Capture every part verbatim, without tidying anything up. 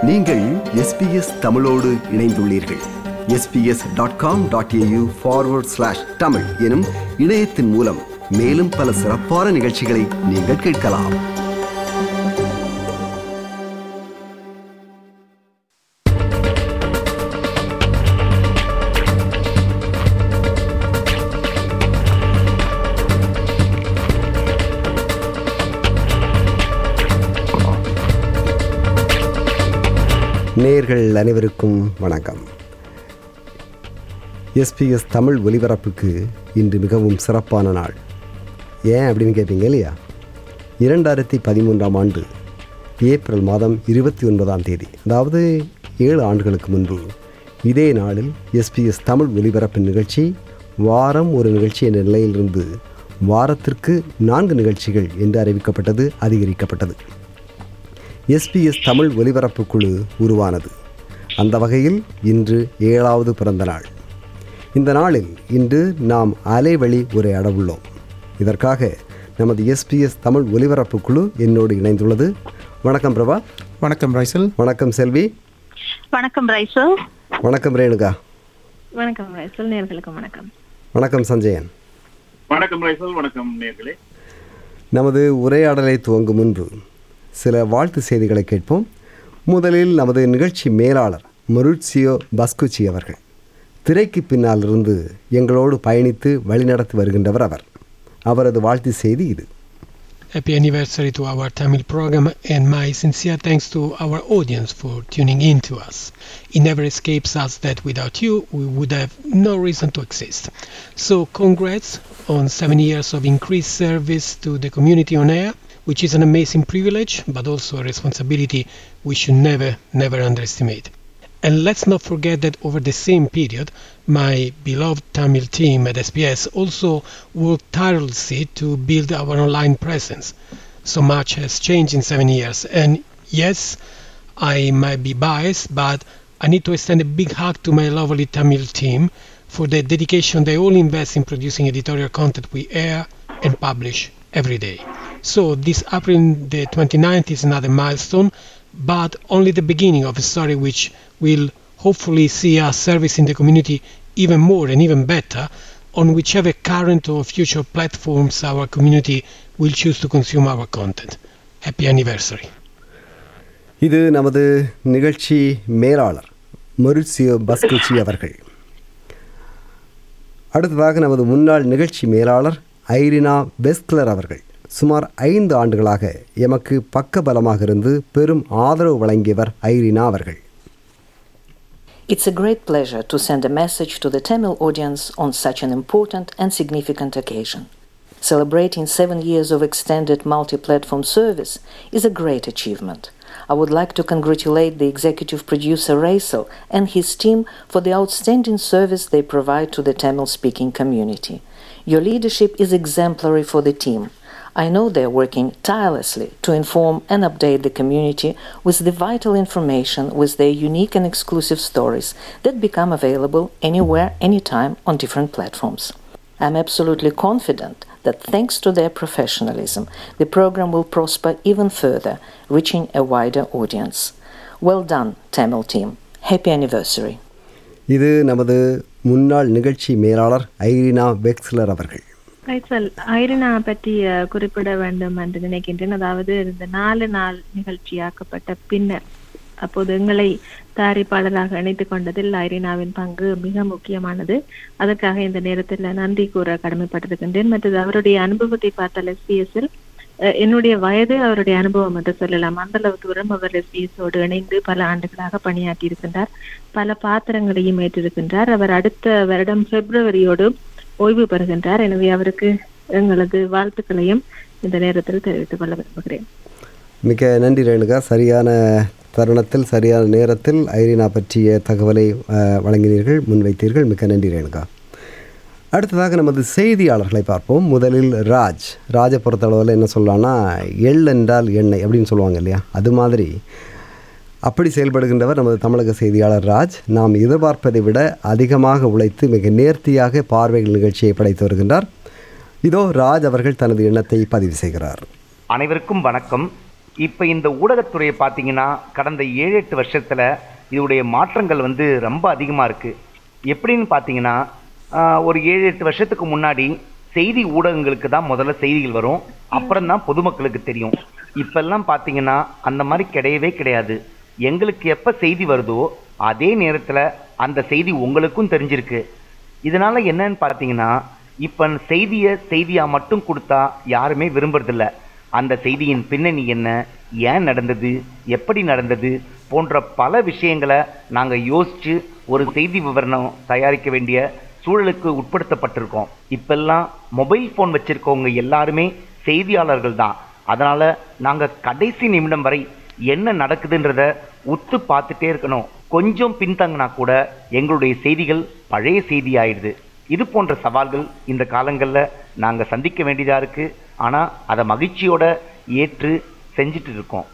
நீங்கள் எஸ்பிஎஸ் தமிழோடு இணைந்துள்ளீர்கள். SBS dot com dot AU forward slash Tamil எனும் இணையத்தின் மூலம் மேலும் பல சிறப்பான நிகழ்ச்சிகளை நீங்கள் கேட்கலாம். நேயர்கள் அனைவருக்கும் வணக்கம். எஸ்பிஎஸ் தமிழ் ஒலிபரப்புக்கு இன்று மிகவும் சிறப்பான நாள். ஏன் அப்படின்னு கேட்பீங்க இல்லையா? இரண்டாயிரத்தி பதிமூன்றாம் ஆண்டு ஏப்ரல் மாதம் இருபத்தி ஒன்பதாம் தேதி, அதாவது ஏழு ஆண்டுகளுக்கு முன்பு இதே நாளில் எஸ்பிஎஸ் தமிழ் ஒலிபரப்பின் நிகழ்ச்சி வாரம் ஒரு நிகழ்ச்சி என்ற நிலையிலிருந்து வாரத்திற்கு நான்கு நிகழ்ச்சிகள் என்று அறிவிக்கப்பட்டது, அதிகரிக்கப்பட்டது. எஸ்பிஎஸ் தமிழ் ஒலிபரப்பு குழு உருவானது. அந்த வகையில் இன்று ஏழாவது பிறந்த நாள். இந்த நாளில் இன்று நாம் அலைவழி உரையாட உள்ளோம். இதற்காக நமது எஸ்பிஎஸ் தமிழ் ஒலிபரப்பு குழு என்னோடு இணைந்துள்ளது. வணக்கம் பிரபா. வணக்கம் ரைசல். வணக்கம் செல்வி. வணக்கம் ரைசல். வணக்கம் ரேணுகா. வணக்கம் ரைசல். நேயர்களுக்கு வணக்கம். வணக்கம் சஞ்சயன். வணக்கம் ரைசல். வணக்கம் நேயர்களே. நமது உரையாடலை துவங்கும் முன்பு சில வாழ்த்து செய்திகளை கேட்போம். முதலில் நமது நிகழ்ச்சி மேலாளர் மொரிட்சியோ பஸ்குச்சி அவர்கள். திரைக்கு பின்னால் இருந்து எங்களோடு பயணித்து வழிநடத்தி வருகின்றவர் அவர். அவரது வாழ்த்து செய்தி இது. Happy anniversary to our Tamil program, and my sincere thanks to our audience for tuning in to us. It never escapes us that without you we would have no reason to exist. So congrats on seven years of increased service to the community on air, which is an amazing privilege but also a responsibility we should never, never underestimate. And let's not forget that over the same period, my beloved Tamil team at S B S also worked tirelessly to build our online presence. So much has changed in seven years. And yes, I might be biased, but I need to extend a big hug to my lovely Tamil team for the dedication they all invest in producing editorial content we air and publish every day. So this April the twenty-ninth is another milestone, but only the beginning of a story which will hopefully see us servicing the community even more and even better on whichever current or future platforms our community will choose to consume our content. Happy anniversary. இது நமது நிகழ்ச்சி மேலாளர் மொரிட்சியோ பஸ்குச்சி அவர்கள். அடுத்ததாக நமது முன்னாள் நிகழ்ச்சி மேலாளர் ஐரினா பெஸ்க்லர் அவர்கள். சுமார் ஐந்து ஆண்டுகளாக எமக்கு பக்கபலமாக இருந்து பெரும் ஆதரவு வழங்கியவர் ஐரினா அவர்கள். It's a great pleasure to send a message to the Tamil audience on such an important and significant occasion. Celebrating seven years of extended multi-platform service is a great achievement. I would like to congratulate the executive producer Raisel and his team for the outstanding service they provide to the Tamil-speaking community. Your leadership is exemplary for the team. I know they are working tirelessly to inform and update the community with the vital information with their unique and exclusive stories that become available anywhere, anytime on different platforms. I'm absolutely confident that thanks to their professionalism, the program will prosper even further, reaching a wider audience. Well done, Tamil team. Happy anniversary. இது நமது முன்னாள் நிகழ்ச்சி மேலாளர் Irina பெக்ஸ்லர் அவர்கள். Raisal, Irina பற்றி குறிப்பிட வேண்டும் என்று நினைக்கின்றேன். அதாவது இந்த நாலு நாள் நிகழ்ச்சியாக்கப்பட்ட பின்னர் அப்போது எங்களை தயாரிப்பாளராக இணைத்துக் கொண்டதில் ஐரினாவின் பங்கு மிக முக்கியமானது. அதற்காக இந்த நேரத்தில் நன்றி கூற கடமைப்பட்டிருக்கின்றேன். மற்றது அவருடைய அனுபவத்தை பார்த்தால் எஸ்பிஎஸ்ஸில் என்னுடைய வயது அவருடைய அனுபவம் என்று சொல்லலாம். அந்த அளவு தூரம் அவர் எஸ்பிஎஸோடு இணைந்து பல ஆண்டுகளாக பணியாற்றி இருக்கின்றார். பல பாத்திரங்களையும் ஏற்றிருக்கின்றார். அவர் அடுத்த வருடம் பிப்ரவரியோடு ஓய்வு பெறுகின்றார். எனவே அவருக்கு எங்களது வாழ்த்துக்களையும் இந்த நேரத்தில் தெரிவித்துக் கொள்ள விரும்புகிறேன். மிக நன்றி ரேணுகா. சரியான தருணத்தில் சரியான நேரத்தில் ஐரினா பற்றிய தகவலை வழங்கினீர்கள், முன்வைத்தீர்கள். மிக நன்றி ரேணுகா. அடுத்ததாக நமது செய்தியாளர்களை பார்ப்போம். முதலில் ராஜ். ராஜை பொறுத்தளவில் என்ன சொல்லலாம்னா, எள் என்றால் எண்ணெய் அப்படின்னு சொல்லுவாங்க இல்லையா, அது மாதிரி அப்படி செயல்படுகின்றவர் நமது தமிழக செய்தியாளர் ராஜ். நாம் எதிர்பார்ப்பதை விட அதிகமாக உழைத்து மிக நேர்த்தியாக பார்வைகள் நிகழ்ச்சியை படைத்து வருகின்றார். இதோ ராஜ் அவர்கள் தனது எண்ணத்தை பதிவு செய்கிறார். அனைவருக்கும் வணக்கம். இப்போ இந்த ஊடகத்துறையை பார்த்தீங்கன்னா கடந்த ஏழு எட்டு வருஷத்தில் இதோடைய மாற்றங்கள் வந்து ரொம்ப அதிகமாக இருக்குது. எப்படின்னு பார்த்தீங்கன்னா ஒரு ஏழு எட்டு வருஷத்துக்கு முன்னாடி செய்தி ஊடகங்களுக்கு தான் முதல்ல செய்திகள் வரும், அப்புறம் தான் பொதுமக்களுக்கு தெரியும். இப்பெல்லாம் பார்த்தீங்கன்னா அந்த மாதிரி கிடையவே கிடையாது. எங்களுக்கு எப்போ செய்தி வருதோ அதே நேரத்தில் அந்த செய்தி உங்களுக்கும் தெரிஞ்சிருக்கு. இதனால என்னன்னு பார்த்தீங்கன்னா இப்போ செய்தியை செய்தியாக மட்டும் கொடுத்தா யாருமே விரும்புறதில்ல. அந்த செய்தியின் பின்னணி என்ன, ஏன் நடந்தது, எப்படி நடந்தது போன்ற பல விஷயங்களை நாங்கள் யோசித்து ஒரு செய்தி விவரணம் தயாரிக்க வேண்டிய சூழலுக்கு உட்படுத்தப்பட்டிருக்கோம். இப்பெல்லாம் மொபைல் ஃபோன் வச்சுருக்கவங்க எல்லாருமே செய்தியாளர்கள் தான். அதனால் நாங்கள் கடைசி நிமிடம் வரை என்ன நடக்குதுன்றத உத்து பார்த்துட்டே இருக்கணும். கொஞ்சம் பின்தங்கினா கூட எங்களுடைய செய்திகள் பழைய செய்தி ஆயிடுது. இது போன்ற சவால்கள் இந்த காலங்களில் நாங்கள் சந்திக்க வேண்டியதாக இருக்குது. ஆனால் அதை மகிழ்ச்சியோடு ஏற்று செஞ்சுட்டு இருக்கோம்.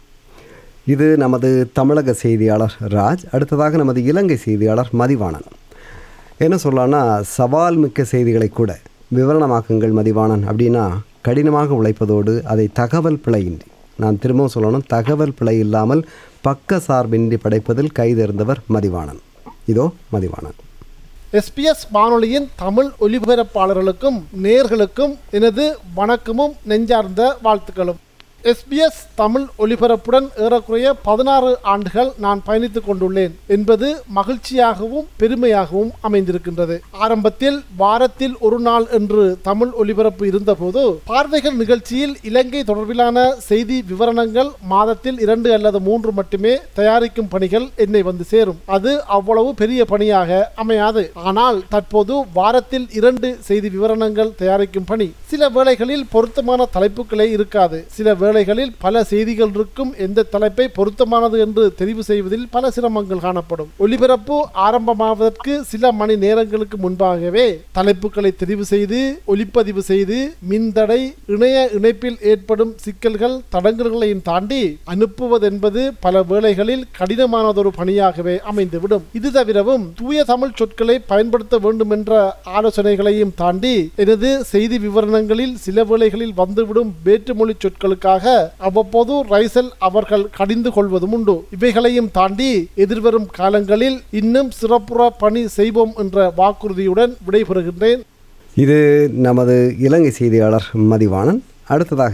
இது நமது தமிழக செய்தியாளர் ராஜ். அடுத்ததாக நமது இலங்கை செய்தியாளர் மதிவாணன். என்ன சொல்லலாம்னா, சவால் மிக்க செய்திகளை கூட விவரணமாக்குங்கள் மதிவாணன் அப்படின்னா கடினமாக உழைப்பதோடு அதை தகவல் பிழையின்றி, நான் திரும்பவும் சொல்லணும், தகவல் பிழை இல்லாமல் பக்க சார்பின்றி படைப்பதில் கைதேர்ந்தவர் மதிவாணன். இதோ மதிவாணன். எஸ்பிஎஸ் வானொலியின் தமிழ் ஒலிபரப்பாளர்களுக்கும் நேயர்களுக்கும் எனது வணக்கமும் நெஞ்சார்ந்த வாழ்த்துக்களும். எஸ்பிஎஸ் தமிழ் ஒலிபரப்புடன் ஏறக்குறைய பதினாறு ஆண்டுகள் நான் பயணித்துக் கொண்டுள்ளேன் என்பது மகிழ்ச்சியாகவும் பெருமையாகவும் அமைந்திருக்கின்றது. ஆரம்பத்தில் வாரத்தில் ஒரு நாள் என்று தமிழ் ஒலிபரப்பு இருந்தபோது பார்வைகள் நிகழ்ச்சியில் இலங்கை தொடர்பிலான செய்தி விவரணங்கள் மாதத்தில் இரண்டு அல்லது மூன்று மட்டுமே தயாரிக்கும் பணிகள் என்னை வந்து சேரும். அது அவ்வளவு பெரிய பணியாக அமையாது. ஆனால் தற்போது வாரத்தில் இரண்டு செய்தி விவரணங்கள் தயாரிக்கும் பணி. சில வேளைகளில் பொருத்தமான தலைப்புகளே இருக்காது. சில வேளைகளில் பல செய்திகள் இருக்கும். எந்த தலைப்பை பொருத்தமானது என்று தெரிவு செய்வதில் பல சிரமங்கள் காணப்படும். ஒலிபரப்பு ஆரம்பமாவதற்கு சில மணி நேரங்களுக்கு முன்பாகவே தலைப்புகளை தெரிவு செய்து ஒலிப்பதிவு செய்து மின்தடை, இணைய இணைப்பில் ஏற்படும் சிக்கல்கள், தடங்கல்களையும் தாண்டி அனுப்புவதென்பது பல வேளைகளில் கடினமானதொரு பணியாகவே அமைந்துவிடும். இது தவிரவும் தூய தமிழ் சொற்களை பயன்படுத்த வேண்டும் என்ற ஆலோசனைகளையும் தாண்டி எனது செய்தி விவரணங்களில் சில வேளைகளில் வந்துவிடும் வேற்றுமொழி சொற்களுக்காக அவ்வப்போது ரைசல் அவர்கள் கடிந்து கொள்வதும் உண்டு. இவைகளையும் தாண்டி எதிர்வரும் காலங்களில் இன்னும் சிறப்புற பணி செய்வோம் என்ற வாக்குறுதியுடன் விடைபெறுகின்றேன். இது நமது இலங்கை செய்தியாளர் மதிவாணன். அடுத்ததாக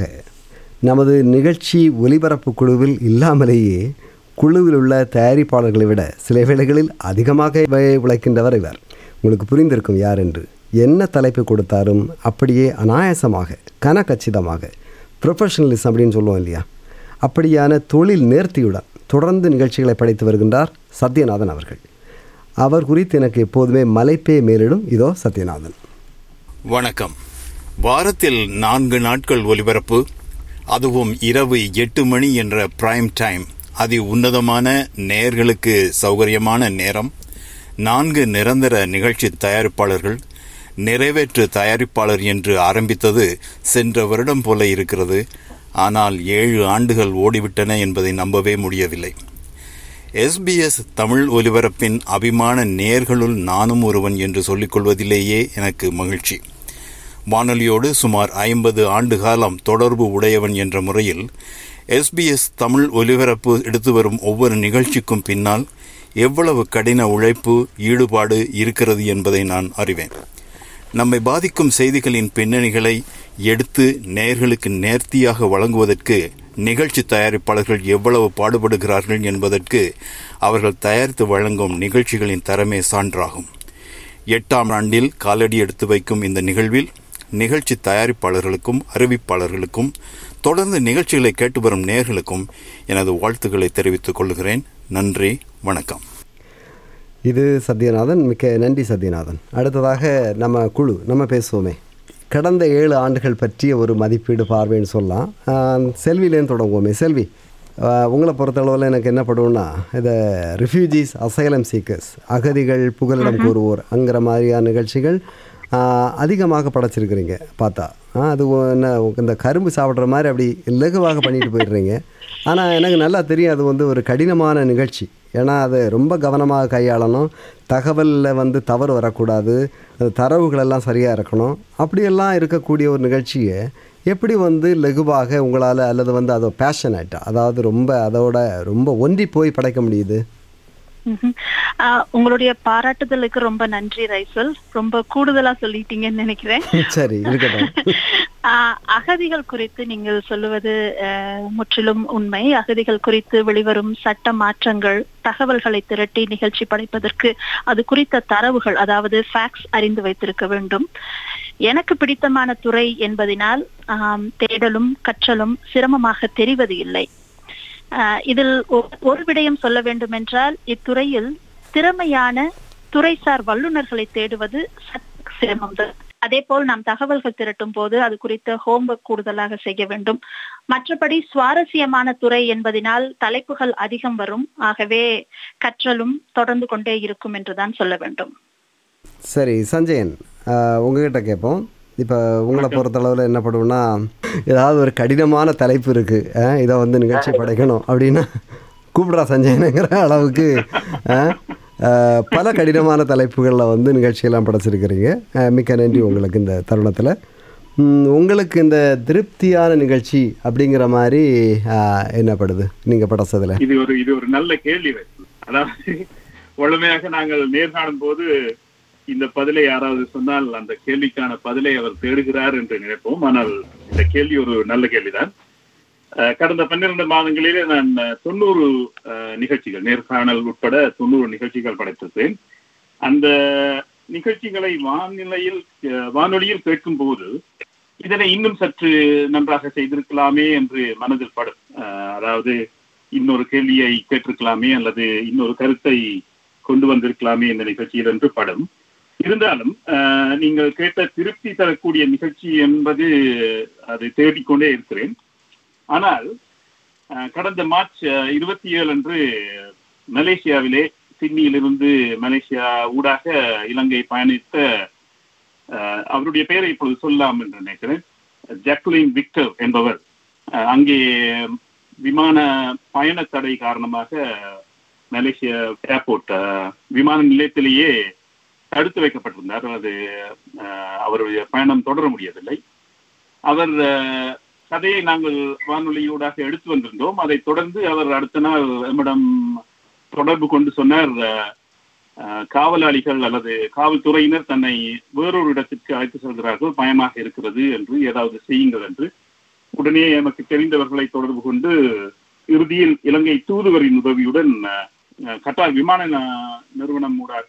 நமது நிகழ்ச்சி ஒலிபரப்பு குழுவில் இல்லாமலேயே குழுவில் உள்ள தயாரிப்பாளர்களை விட சில வேளைகளில் அதிகமாக உழைக்கின்றவர் இவர். உங்களுக்கு புரிந்திருக்கும் யார் என்று. என்ன தலைப்பு கொடுத்தாலும் அப்படியே அனாயாசமாக, கனகச்சிதமாக, ப்ரொஃபஷனலிசம் அப்படின்னு சொல்லுவோம் இல்லையா, அப்படியான தொழில் நேர்த்தியுடன் தொடர்ந்து நிகழ்ச்சிகளை படைத்து வருகின்றார் சத்யநாதன் அவர்கள். அவர் குறித்து எனக்கு எப்போதுமே மலைப்பே மேலிடும். இதோ சத்யநாதன். வணக்கம். வாரத்தில் நான்கு நாட்கள் ஒலிபரப்பு, அதுவும் இரவு எட்டு மணி என்ற பிரைம் டைம், அதி உன்னதமான நேயர்களுக்கு சௌகரியமான நேரம், நான்கு நிரந்தர நிகழ்ச்சி தயாரிப்பாளர்கள், நிறைவேற்று தயாரிப்பாளர் என்று ஆரம்பித்தது சென்ற வருடம் போல இருக்கிறது. ஆனால் ஏழு ஆண்டுகள் ஓடிவிட்டன என்பதை நம்பவே முடியவில்லை. எஸ்பிஎஸ் தமிழ் ஒலிபரப்பின் அபிமான நேயர்களுள் நானும் ஒருவன் என்று சொல்லிக்கொள்வதிலேயே எனக்கு மகிழ்ச்சி. வானொலியோடு சுமார் ஐம்பது ஆண்டு காலம் தொடர்பு உடையவன் என்ற முறையில் எஸ்பிஎஸ் தமிழ் ஒலிபரப்பு எடுத்து வரும் ஒவ்வொரு நிகழ்ச்சிக்கும் பின்னால் எவ்வளவு கடின உழைப்பு, ஈடுபாடு இருக்கிறது என்பதை நான் அறிவேன். நம்மை பாதிக்கும் செய்திகளின் பின்னணிகளை எடுத்து நேயர்களுக்கு நேர்த்தியாக வழங்குவதற்கு நிகழ்ச்சி தயாரிப்பாளர்கள் எவ்வளவு பாடுபடுகிறார்கள் என்பதற்கு அவர்கள் தயாரித்து வழங்கும் நிகழ்ச்சிகளின் தரமே சான்றாகும். எட்டாம் ஆண்டில் காலடி எடுத்து வைக்கும் இந்த நிகழ்வில் நிகழ்ச்சி தயாரிப்பாளர்களுக்கும் அறிவிப்பாளர்களுக்கும் தொடர்ந்து நிகழ்ச்சிகளை கேட்டு வரும் நேயர்களுக்கும் எனது வாழ்த்துக்களை தெரிவித்துக் கொள்கிறேன். நன்றி, வணக்கம். இது சத்யநாதன். மிக்க நன்றி சத்யநாதன். அடுத்ததாக நம்ம குழு நம்ம பேசுவோமே, கடந்த ஏழு ஆண்டுகள் பற்றிய ஒரு மதிப்பீடு பார்வைன்னு சொல்லலாம். செல்விலேருந்து தொடங்குவோமே. செல்வி, உங்களை பொறுத்தளவில் எனக்கு என்ன படுவோம்னா, இதை ரிஃப்யூஜிஸ், அசைலம் சீக்கர்ஸ், அகதிகள் புகலிடம் கூறுவோர் அங்கிற மாதிரியான நிகழ்ச்சிகள் அதிகமாக படைச்சிருக்கிறீங்க பார்த்தா. அது என்ன இந்த கரும்பு சாப்பிட்ற மாதிரி அப்படி இலகுவாக பண்ணிட்டு போயிடுறீங்க. ஆனால் எனக்கு நல்லா தெரியும் அது வந்து ஒரு கடினமான நிகழ்ச்சி. ஏன்னா அது ரொம்ப கவனமாக கையாளணும், தகவலில் வந்து தவறு வரக்கூடாது, தரவுகளெல்லாம் சரியாக இருக்கணும். அப்படியெல்லாம் இருக்கக்கூடிய ஒரு நிகழ்ச்சியை எப்படி வந்து லகுவாக உங்களால் அல்லது வந்து அதை பேஷனேட்டா, அதாவது ரொம்ப அதோட ரொம்ப ஒன்றி போய் படைக்க முடியுது? உங்களுடைய பாராட்டுதலுக்கு ரொம்ப நன்றி ரைசல். ரொம்ப கூடுதலா சொல்லிட்டீங்கன்னு நினைக்கிறேன். சரி, இருக்கட்டும். அகதிகள் குறித்து நீங்கள் சொல்லுவது முற்றிலும் உண்மை. அகதிகள் குறித்து வெளிவரும் சட்ட மாற்றங்கள், தகவல்களை திரட்டி நிகழ்ச்சி படைப்பதற்கு அது குறித்த தரவுகள், அதாவது ஃபேக்ட்ஸ் அறிந்து வைத்திருக்க வேண்டும். எனக்கு பிடித்தமான துறை என்பதனால் தேடலும் கற்றலும் சிரமமாக தெரிவது இல்லை. இதில் ஒரு விடயம் சொல்ல வேண்டும் என்றால், இத்துறையில் திறமையான துறைசார் வல்லுநர்களை தேடுவது சிரமம்தான். அதே போல் நாம் தகவல்கள் திரட்டும் போது அது குறித்த ஹோம்வொர்க் கூடுதலாக செய்ய வேண்டும். மற்றபடி சுவாரஸ்யமான துறை என்பதனால் தலைப்புகள் அதிகம் வரும். ஆகவே கற்றலும் தொடர்ந்து கொண்டே இருக்கும் என்றுதான் சொல்ல வேண்டும். சரி சஞ்சயன், உங்ககிட்ட கேட்போம். இப்போ உங்களை பொறுத்தளவில் என்ன பண்ணுவோம்னா, ஏதாவது ஒரு கடினமான தலைப்பு இருக்குது, இதை வந்து நிகழ்ச்சி படைக்கணும் அப்படின்னா கூப்பிட்றா சஞ்சயனுங்கிற அளவுக்கு பல கடினமான தலைப்புகளில் வந்து நிகழ்ச்சியெல்லாம் படைச்சிருக்கிறீங்க. மிக்க நன்றி உங்களுக்கு. இந்த தருணத்தில் உங்களுக்கு இந்த திருப்தியான நிகழ்ச்சி அப்படிங்கிற மாதிரி என்னப்படுது நீங்கள் படைச்சதில்? இது ஒரு இது ஒரு நல்ல கேள்வி. அதாவது வழமையாக நாங்கள் நேர்காணும் போது இந்த பதிலை யாராவது சொன்னால் அந்த கேள்விக்கான பதிலை அவர் தேடுகிறார் என்று நினைப்போம். ஆனால் இந்த கேள்வி ஒரு நல்ல கேள்விதான். கடந்த பன்னிரண்டு மாதங்களிலே நான் தொண்ணூறு நிகழ்ச்சிகள், நேர்காணல் உட்பட தொண்ணூறு நிகழ்ச்சிகள் படைத்திருந்தேன். அந்த நிகழ்ச்சிகளை வானிலையில் வானொலியில் கேட்கும் போது இதனை இன்னும் சற்று நன்றாக செய்திருக்கலாமே என்று மனதில் படும். அதாவது இன்னொரு கேள்வியை கேட்டிருக்கலாமே அல்லது இன்னொரு கருத்தை கொண்டு வந்திருக்கலாமே இந்த நிகழ்ச்சியில் என்று படும். இருந்தாலும் நீங்கள் கேட்ட திருப்தி தரக்கூடிய நிகழ்ச்சி என்பது அதை தேடிக்கொண்டே இருக்கிறேன். ஆனால் கடந்த மார்ச் இருபத்தி ஏழு அன்று மலேசியாவிலே, சிட்னியிலிருந்து மலேசியா ஊடாக இலங்கை பயணித்த, அவருடைய பெயரை இப்பொழுது சொல்லலாம் என்று நினைக்கிறேன், ஜாக்குலின் விக்டர் என்பவர் அங்கே விமான பயண தடை காரணமாக மலேசியா ஏர்போர்ட் விமான நிலையத்திலேயே தடுத்து வைக்கப்பட்டிருந்தார். அது அவருடைய பயணம் தொடர முடியவில்லை. அவர் கதையை நாங்கள் வானொலியூடாக எடுத்து வந்திருந்தோம். அதை தொடர்ந்து அவர் அடுத்த நாள் நம்மிடம் தொடர்பு கொண்டு சொன்னார், காவலாளிகள் அல்லது காவல்துறையினர் தன்னை வேறொரு இடத்திற்கு அழைத்து செல்கிறார்கள், பயமாக இருக்கிறது என்று, ஏதாவது செய்யுங்கள் என்று. உடனே நமக்கு தெரிந்தவர்களை தொடர்பு கொண்டு இறுதியில் இலங்கை தூதுவரின் உதவியுடன் கட்டார் விமான நிறுவனம் ஊடாக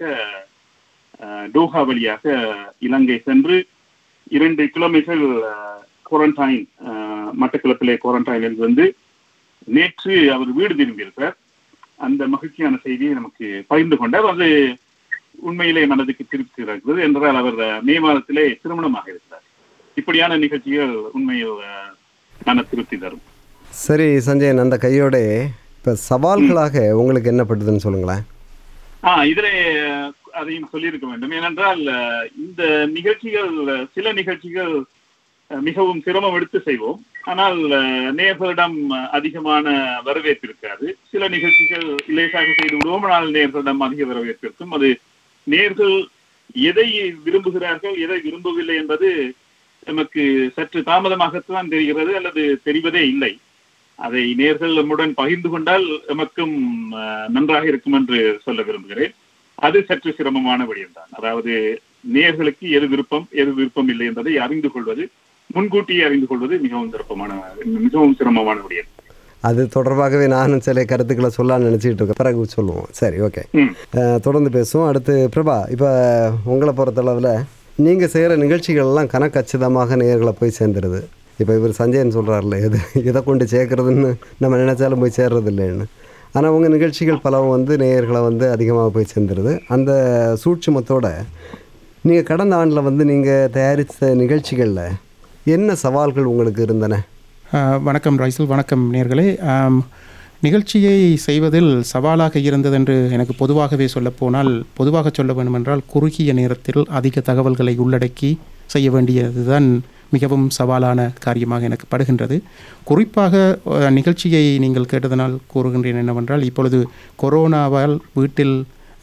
டோஹா வழியாக இலங்கை சென்று இரண்டு கிலோமீட்டர் குவாரண்டைன், மட்டக்களப்பிலே குவாரண்டைனில் வந்து நேற்று அவர் வீடு திரும்பியிருக்கிறார். அந்த மகிழ்ச்சியான செய்தியை நமக்கு பகிர்ந்து கொண்டார். அது உண்மையிலே மனதுக்கு திருப்தி இருக்கிறது. என்றால் அவர் மே மாதத்திலே திருமணமாக இருக்கிறார். இப்படியான நிகழ்ச்சிகள் உண்மையில் மன திருப்தி தரும். சரி சஞ்சயன், அந்த கையோட இப்போ சவால்களாக உங்களுக்கு என்ன படுதுன்னு சொல்லுங்களேன். ஆ இதிலே அதையும் சொல்லியிருக்க வேண்டும். ஏனென்றால் இந்த நிகழ்ச்சிகள், சில நிகழ்ச்சிகள் மிகவும் சிரமம் எடுத்து செய்வோம், ஆனால் நேயர்களிடம் அதிகமான வரவேற்பு இருக்காது. சில நிகழ்ச்சிகள் லேசாக செய்து விடுவோம், ஆனால் நேயர்களிடம் அதிக வரவேற்பு இருக்கும். அது நேயர்கள் எதை விரும்புகிறார்கள், எதை விரும்பவில்லை என்பது நமக்கு சற்று தாமதமாகத்தான் தெரிகிறது அல்லது தெரிவதே இல்லை. அதை நேயர்கள் நம்முடன் பகிர்ந்து கொண்டால் எமக்கும் நன்றாக இருக்கும் என்று சொல்ல விரும்புகிறேன். அது சற்று சிரமமான விடயம்தான். அதாவது நேயர்களுக்கு எது விருப்பம், எது விருப்பம் இல்லை என்பதை அறிந்து கொள்வது, முன்கூட்டியே அறிந்து கொள்வது மிகவும் சிறப்பமான மிகவும் சிரமமான விடயம். அது தொடர்பாகவே நானும் சில கருத்துக்களை சொல்லலாம்னு நினச்சிக்கிட்டு இருக்கேன். பிறகு சொல்லுவோம். சரி, ஓகே, தொடர்ந்து பேசுவோம். அடுத்து பிரபா, இப்போ உங்களை பொறுத்தளவில் நீங்கள் செய்கிற நிகழ்ச்சிகள்லாம் கணக்கச்சிதமாக நேயர்களை போய் சேர்ந்துருது. இப்போ இவர் சஞ்சயன் சொல்கிறார்ல, எது எதை கொண்டு சேர்க்கறதுன்னு நம்ம நினச்சாலும் போய் சேர்றது இல்லைன்னு. ஆனால் உங்கள் நிகழ்ச்சிகள் பலவும் வந்து நேயர்களை வந்து அதிகமாக போய் சேர்ந்துருது. அந்த சூட்சுமத்தோட நீங்கள் கடந்த ஆண்டில் வந்து நீங்கள் தயாரித்த நிகழ்ச்சிகளில் என்ன சவால்கள் உங்களுக்கு இருந்தன? வணக்கம் ரைசல், வணக்கம் நேயர்களே. நிகழ்ச்சியை செய்வதில் சவாலாக இருந்தது என்று எனக்கு பொதுவாகவே சொல்லப்போனால், பொதுவாக சொல்ல வேண்டுமென்றால் குறுகிய நேரத்தில் அதிக தகவல்களை உள்ளடக்கி செய்ய வேண்டியதுதான் மிகவும் சவாலான காரியமாக எனக்கு படுகின்றது. குறிப்பாக நிகழ்ச்சியை நீங்கள் கேட்டதனால் கூறுகின்றேன் என்னவென்றால், இப்பொழுது கொரோனாவால் வீட்டில்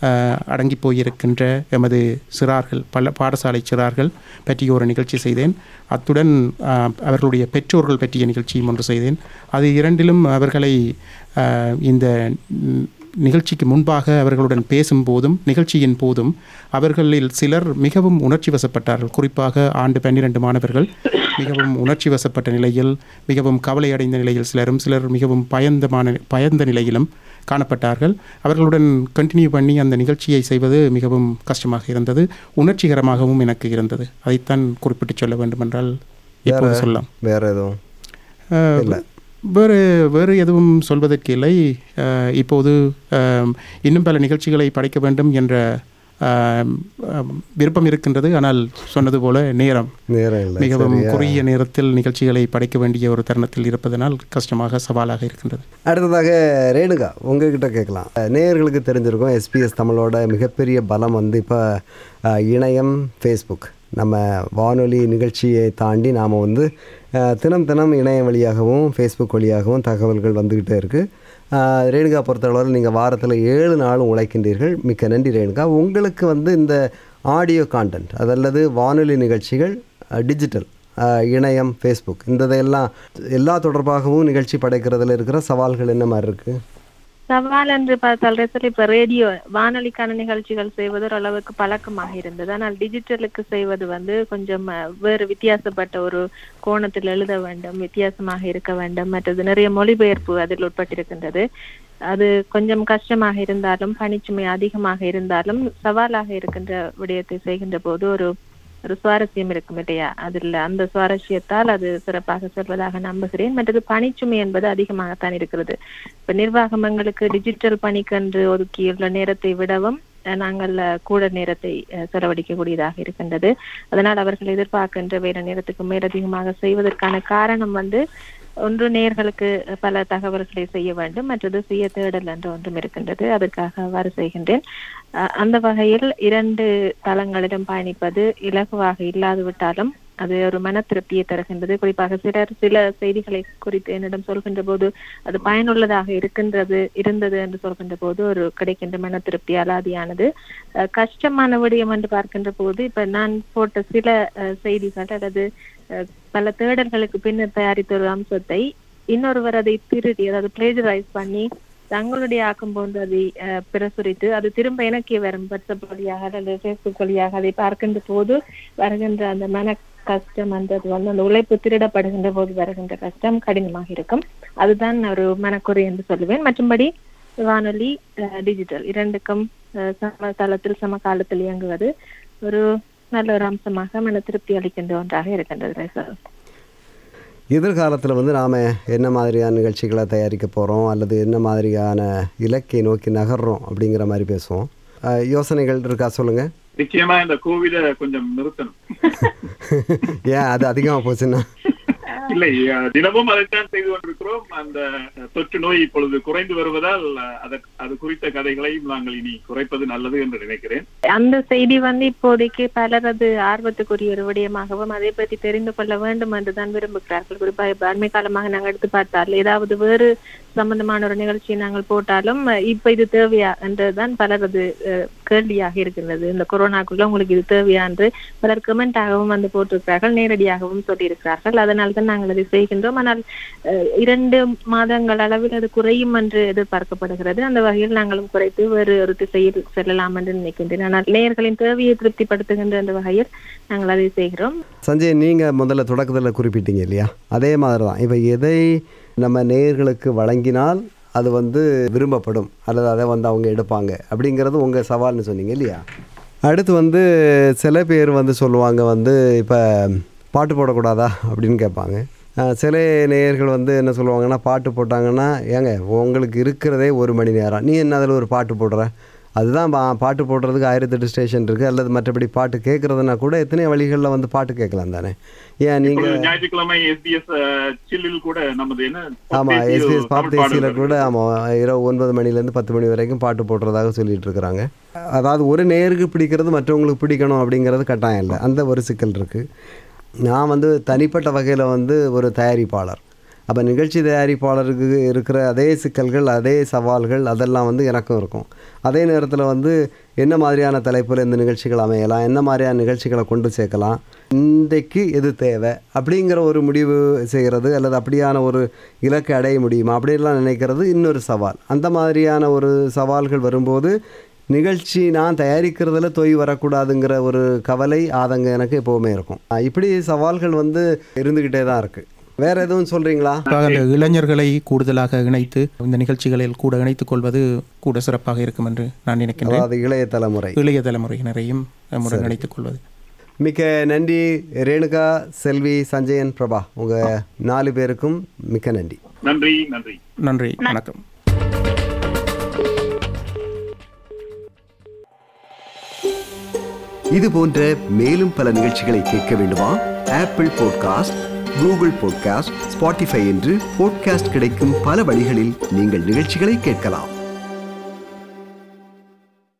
அடங்கி போயிருக்கின்ற எமது சிறார்கள் பல பாடசாலை சிறார்கள் பற்றிய ஒரு நிகழ்ச்சி செய்தேன். அத்துடன் அவர்களுடைய பெற்றோர்கள் பற்றிய நிகழ்ச்சியும் ஒன்று செய்தேன். அது இரண்டிலும் அவர்களை இந்த நிகழ்ச்சிக்கு முன்பாக அவர்களுடன் பேசும்போதும் நிகழ்ச்சியின் போதும் அவர்களில் சிலர் மிகவும் உணர்ச்சி வசப்பட்டார்கள். குறிப்பாக ஆண்டு பன்னிரண்டு மாணவர்கள் மிகவும் உணர்ச்சி வசப்பட்ட நிலையில், மிகவும் கவலை அடைந்த நிலையில் சிலரும், சிலர் மிகவும் பயந்தமான பயந்த நிலையிலும் காணப்பட்டார்கள். அவர்களுடன் கண்டினியூ பண்ணி அந்த நிகழ்ச்சியை செய்வது மிகவும் கஷ்டமாக இருந்தது, உணர்ச்சிகரமாகவும் எனக்கு இருந்தது. அதைத்தான் குறிப்பிட்டு சொல்ல வேண்டுமென்றால் எப்போது சொல்லலாம். வேறு எதுவும் இல்லை, வேறு வேறு எதுவும் சொல்வதற்கு இல்லை. இப்போது இன்னும் பல நிகழ்ச்சிகளை படைக்க வேண்டும் என்ற விருப்பம் இருக்கின்றது. ஆனால் சொன்னது போல நேரம் மிகவும் குறுகிய நேரத்தில் நிகழ்ச்சிகளை படைக்க வேண்டிய ஒரு தருணத்தில் இருப்பதனால் கஷ்டமாக சவாலாக இருக்கின்றது. அடுத்ததாக ரேணுகா உங்ககிட்ட கேட்கலாம். நேயர்களுக்கு தெரிஞ்சிருக்கும் எஸ்பிஎஸ் தமிழோட மிகப்பெரிய பலம் வந்து இப்போ இணையம், ஃபேஸ்புக். நம்ம வானொலி நிகழ்ச்சியை தாண்டி நாம் வந்து தினம் தினம் இணையம் வழியாகவும் ஃபேஸ்புக் வழியாகவும் தகவல்கள் வந்துக்கிட்டே இருக்குது. ரேணுகா பொறுத்தளவில் நீங்கள் வாரத்தில் ஏழு நாளும் உழைக்கின்றீர்கள். மிக்க நன்றி ரேணுகா. உங்களுக்கு வந்து இந்த ஆடியோ கான்டென்ட் அதல்லது வானொலி நிகழ்ச்சிகள், டிஜிட்டல், இணையம், ஃபேஸ்புக் இந்த இதெல்லாம் எல்லா தொடர்பாகவும் நிகழ்ச்சி படைக்கிறதுல இருக்கிற சவால்கள் என்ன மாதிரி இருக்குது? சவால் என்று பார்த்தால் இப்போ ரேடியோ வானொலிக்கான நிகழ்ச்சிகள் செய்வது ஓரளவுக்கு பழக்கமாக இருந்தது. ஆனால் டிஜிட்டலுக்கு செய்வது வந்து கொஞ்சம் வேறு வித்தியாசப்பட்ட ஒரு கோணத்தில் எழுத வேண்டும், வித்தியாசமாக இருக்க வேண்டும். மற்றது நிறைய மொழிபெயர்ப்பு அதில் உட்பட்டிருக்கின்றது. அது கொஞ்சம் கஷ்டமாக இருந்தாலும், பணிச்சுமை அதிகமாக இருந்தாலும், சவாலாக இருக்கின்ற விடயத்தை செய்கின்ற போது ஒரு ஒரு சுவாரஸ்யம் இருக்கும் இல்லையா? அதில் அந்த சுவாரஸ்யத்தால் அது சிறப்பாக செல்வதாக நம்புகிறேன். மற்றது பணிச்சுமை என்பது அதிகமாகத்தான் இருக்கிறது. இப்ப நிர்வாகம் எங்களுக்கு டிஜிட்டல் பணிக்கென்று ஒதுக்கியுள்ள நேரத்தை விடவும் நாங்கள் கூட நேரத்தை செலவழிக்கக்கூடியதாக இருக்கின்றது. அதனால் அவர்கள் எதிர்பார்க்கின்ற வேறு நேரத்துக்கு மேலதிகமாக செய்வதற்கான காரணம் வந்து ஒன்று நேயர்களுக்கு பல தகவல்களை செய்ய வேண்டும், மற்றது சுய தேடல் என்று ஒன்றும் இருக்கின்றது. அதற்காக அவ்வாறு செய்கின்றேன். அந்த வகையில் இரண்டு தளங்களிடம் பயணிப்பது இலகுவாக இல்லாது விட்டாலும் அது ஒரு மன திருப்தியை தருகின்றது. குறிப்பாக சிலர் சில செய்திகளை குறித்து என்னிடம் சொல்கின்ற போது அது பயனுள்ளதாக இருக்கின்றது இருந்தது என்று சொல்கின்ற போது ஒரு கிடைக்கின்ற மன திருப்தி அலாதியானது. கஷ்டமான விடயம் என்று பார்க்கின்ற போது இப்ப நான் போட்ட சில செய்திகள் அல்லது பல தேடல்களுக்கு பின்னர் தயாரித்த ஒரு அம்சத்தை இன்னொருவர் அதை திருடி, அதாவது பிளேஜரைஸ் பண்ணி தங்களுடைய ஆக்கம் போன்று அதை பிரசுரித்து அது திரும்ப எனக்கே வரும் வாட்ஸ்அப் வழியாக அல்லது ஃபேஸ்புக் வழியாக அதை பார்க்கின்ற போது வருகின்ற அந்த மன கஷ்டம், அந்த வந்து அந்த உழைப்பு திருடப்படுகின்ற போது வருகின்ற கஷ்டம் கடினமாக இருக்கும். அதுதான் ஒரு மனக்குறை என்று சொல்லுவேன். மற்றும்படி வானொலி, டிஜிட்டல் இரண்டுக்கும் சம தளத்தில் சம காலத்தில் இயங்குவது ஒரு நல்ல ஒரு அம்சமாக மன திருப்தி அளிக்கின்ற ஒன்றாக இருக்கின்றது சார். எதிர்காலத்தில் வந்து நாம் என்ன மாதிரியான நிகழ்ச்சிகளை தயாரிக்க போகிறோம் அல்லது என்ன மாதிரியான இலக்கை நோக்கி நகர்றோம் அப்படிங்கிற மாதிரி பேசுவோம். யோசனைகள் இருக்கா சொல்லுங்கள். நிச்சயமா இந்த கோவிட கொஞ்சம் நிறுத்தணும். ஏன் அது அதிகமாக போச்சுன்னா? இல்லை, தினமும் அதைத்தான் செய்து கொண்டிருக்கிறோம். அந்த தொற்று நோய் இப்பொழுது குறைந்து வருவதால் அது குறித்த கதைகளையும் நாங்கள் இனி குறைப்பது நல்லது என்று நினைக்கிறேன். அந்த செய்தி வந்து இப்போதைக்கு பலரது ஆர்வத்துக்குரிய ஒரு விடயமாகவும் அதை பற்றி தெரிந்து கொள்ள வேண்டும் என்றுதான் விரும்புகிறார்கள். குறிப்பாக அண்மை காலமாக நாங்கள் எடுத்து பார்த்தால் ஏதாவது வேறு சம்பந்தமான ஒரு நிகழ்ச்சியை நாங்கள் போட்டாலும் இப்ப இது தேவையா என்றுதான் பலரது கேள்வியாக இருக்கின்றது. இந்த கொரோனாக்குள்ள உங்களுக்கு இது தேவையா என்று பலர் கமெண்டாகவும் வந்து போட்டிருக்கிறார்கள், நேரடியாகவும் சொல்லியிருக்கிறார்கள். அதனால் தான் நாங்கள் அதை செய்கின்றோம். ஆனால் இரண்டு மாதங்கள் அளவில் அது குறையும் என்று எதிர்பார்க்கப்படுகிறது. அந்த வகையில் நாங்களும் குறைத்து வேறு ஒரு திசையில் செல்லலாம் என்று நினைக்கின்றேன். ஆனால் நேயர்களின் தேவையை திருப்திப்படுத்துகின்ற அந்த வகையில் நாங்கள் அதை செய்கிறோம். சஞ்சய், நீங்க முதல்ல தொடக்கத்தில் குறிப்பிட்டீங்க இல்லையா? அதே மாதிரி தான் இப்போ எதை நம்ம நேயர்களுக்கு வழங்கினால் அது வந்து விரும்பப்படும் அல்லது அதை வந்து அவங்க எடுப்பாங்க அப்படிங்கிறது உங்கள் சவால்னு சொன்னீங்க இல்லையா? அடுத்து வந்து சில பேர் வந்து சொல்லுவாங்க வந்து இப்போ பாட்டு போடக்கூடாதா அப்படின்னு கேட்பாங்க. சில நேயர்கள் வந்து என்ன சொல்லுவாங்கன்னா, பாட்டு போட்டாங்கன்னா ஏங்க உங்களுக்கு இருக்கிறதே ஒரு மணி நேரம், நீ என்ன அதில் ஒரு பாட்டு போடுற? அதுதான் பா பாட்டு போடுறதுக்கு ஆயிரத்தெட்டு ஸ்டேஷன் இருக்குது. அல்லது மற்றபடி பாட்டு கேட்குறதுனா கூட எத்தனை வழிகளில் வந்து பாட்டு கேட்கலாம் தானே. ஏன் நீங்கள் ஞாயிற்றுக்கிழமை எஸ்பிஎஸ் சில்லில் கூட நமது என்ன ஆமாம் எஸ்பிஎஸ் பாப் தேசியில் கூட ஆமாம் இரவு ஒன்பது மணிலேருந்து பத்து மணி வரைக்கும் பாட்டு போடுறதாக சொல்லிட்டு இருக்கிறாங்க. அதாவது ஒரு நேருக்கு பிடிக்கிறது மற்றவங்களுக்கு பிடிக்கணும் அப்படிங்கிறது கட்டாயம் இல்லை, அந்த ஒரு சிக்கல் இருக்குது. நான் வந்து தனிப்பட்ட வகையில் வந்து ஒரு தயாரிப்பாளர், அப்போ நிகழ்ச்சி தயாரிப்பாளருக்கு இருக்கிற அதே சிக்கல்கள், அதே சவால்கள் அதெல்லாம் வந்து எனக்கும் இருக்கும். அதே நேரத்தில் வந்து என்ன மாதிரியான தலைப்பில் இந்த நிகழ்ச்சிகள் அமையலாம், என்ன மாதிரியான நிகழ்ச்சிகளை கொண்டு சேர்க்கலாம், இன்றைக்கு எது தேவை அப்படிங்கிற ஒரு முடிவு செய்கிறது, அல்லது அப்படியான ஒரு இலக்கை அடைய முடியுமா அப்படின்லாம் நினைக்கிறது இன்னொரு சவால். அந்த மாதிரியான ஒரு சவால்கள் வரும்போது நிகழ்ச்சி நான் தயாரிக்கிறதுல தொய் வரக்கூடாதுங்கிற ஒரு கவலை, ஆதங்கம் எனக்கு எப்போவுமே இருக்கும். இப்படி சவால்கள் வந்து இருந்துக்கிட்டே தான் இருக்குது. வேற எதுவும் சொல்றீங்களா? அந்த இளைஞர்களை கூடுதலாக இணைத்து இந்த நிகழ்ச்சிகளில் கூட இணைத்துக் கொள்வது கூட சிறப்பாக இருக்கும் என்று நான் நினைக்கின்றேன். அது இளைய தலைமுறை இளைய தலைமுறையினரையும் நம்முடன் இணைத்துக் கொள்வது. மிக்க நன்றி ரேணுகா, செல்வி, சஞ்சயன், பிரபா, உங்க நாலு பேருக்கும் மிக்க நன்றி. நன்றி நன்றி நன்றி வணக்கம். இது போன்ற மேலும் பல நிகழ்ச்சிகளை கேட்க வேண்டுமா? Apple podcast, Google podcast, Spotify என்று பாட்காஸ்ட் கிடைக்கும் பல வழிகளில் நீங்கள் நிகழ்ச்சிகளை கேட்கலாம்.